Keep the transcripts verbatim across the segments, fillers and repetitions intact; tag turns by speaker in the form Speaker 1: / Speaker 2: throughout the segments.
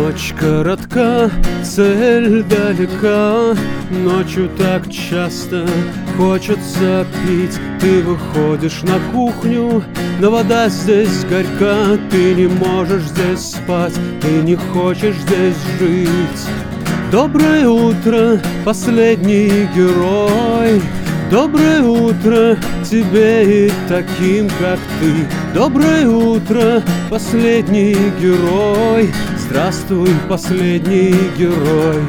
Speaker 1: Ночь коротка, цель далека. Ночью так часто хочется пить. Ты выходишь на кухню, но вода здесь горька. Ты не можешь здесь спать, ты не хочешь здесь жить. Доброе утро, последний герой. Доброе утро тебе и таким, как ты. Доброе утро, последний герой. Здравствуй, последний герой.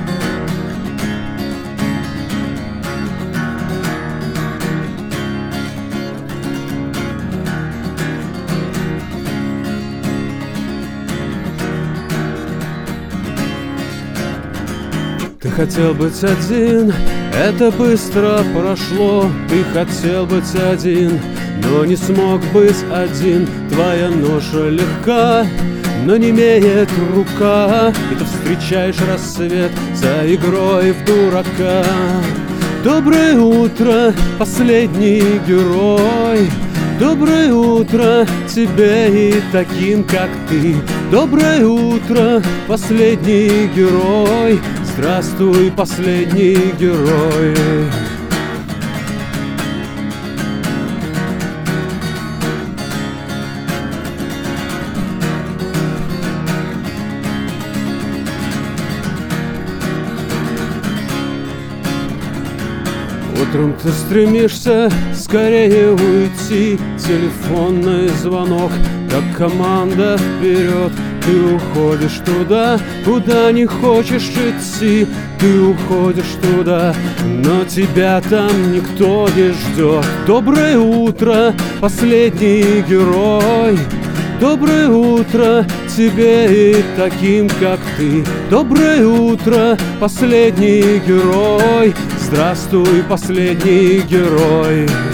Speaker 1: Ты хотел быть один, это быстро прошло. Ты хотел быть один, но не смог быть один. Твоя ноша легка, но не имеет рука. И ты встречаешь рассвет за игрой в дурака. Доброе утро, последний герой. Доброе утро тебе и таким, как ты. Доброе утро, последний герой. Здравствуй, последний герой. Утром ты стремишься скорее уйти. Телефонный звонок, как команда вперед. Ты уходишь туда, куда не хочешь идти. Ты уходишь туда, но тебя там никто не ждет. Доброе утро, последний герой. Доброе утро тебе и таким, как ты. Доброе утро, последний герой. Здравствуй, последний герой.